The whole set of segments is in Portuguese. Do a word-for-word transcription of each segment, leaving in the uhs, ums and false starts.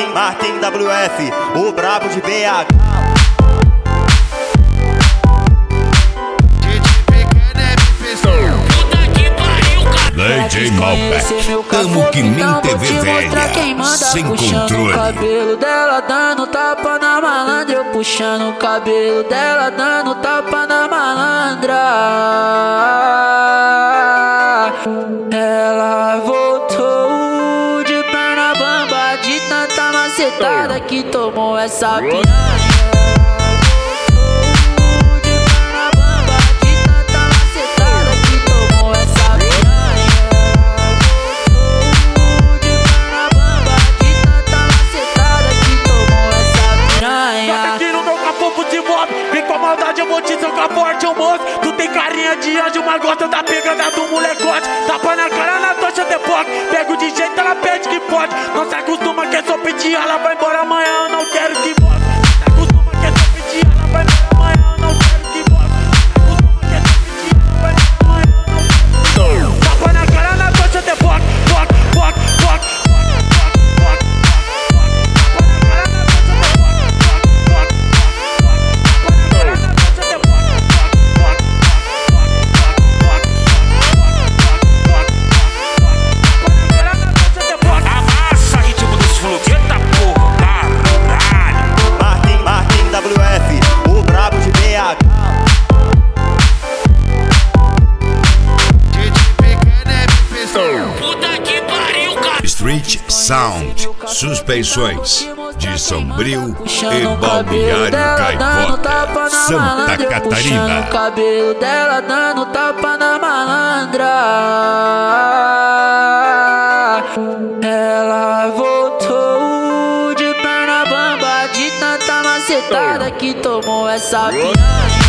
Martin, Martin W F, o brabo de B H. D J Malbec, tamo que nem T V velha, sem controle. O cabelo dela dando tapa na malandra, eu puxando o cabelo dela dando tapa na malandra. Ela voltou de perna bamba, de tanta macetada que tomou essa piranha. Eu vou te socar forte, ô moço. Tu tem carinha de anjo, mas gosta da pegada do molecote. Tapa na cara, na tocha de foco. Pego de jeito, ela pede que pode. Não se acostuma que é só pedir, ela vai embora amanhã, eu não quero que volte. Não se acostuma que é só pedir, ela vai embora amanhã, eu não quero que volte. Não se acostuma que é só pedir, ela vai embora amanhã, eu não quero. Tapa na cara, na tocha de foco. Foco, foco, foco. Street Sound, suspensões de Sombrio e Balneário Gaivota, Santa Catarina. O cabelo dela dando tapa na malandra. Ela voltou de perna bamba, de tanta macetada que tomou essa piranha.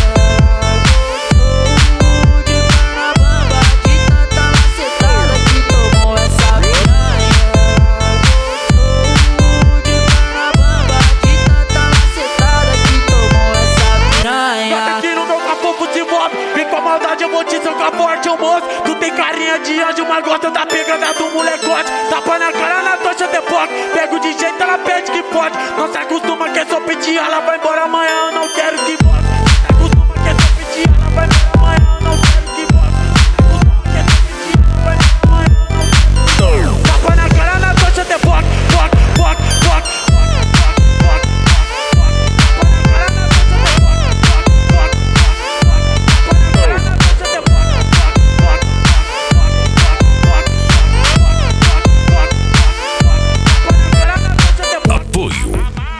Eu vou te socar forte, ô moço. Tu tem carinha de anjo, mas gosta da pegada do molecote. Tapa na cara, na tocha de foco. Pego de jeito, ela pede que pode. Não se acostuma que é só pedir, ela vai embora amanhã, eu não quero que volte. Não se acostuma que é só pedir, ela vai embora amanhã, eu não quero que volte. Não se acostuma que é só pedir, ela vai embora amanhã, eu não quero. Tapa na cara, na tocha de foco. Foco, foco, foco.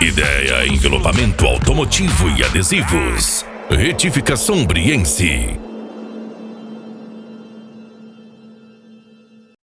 Ideia, envelopamento automotivo e adesivos. Retificação Briense.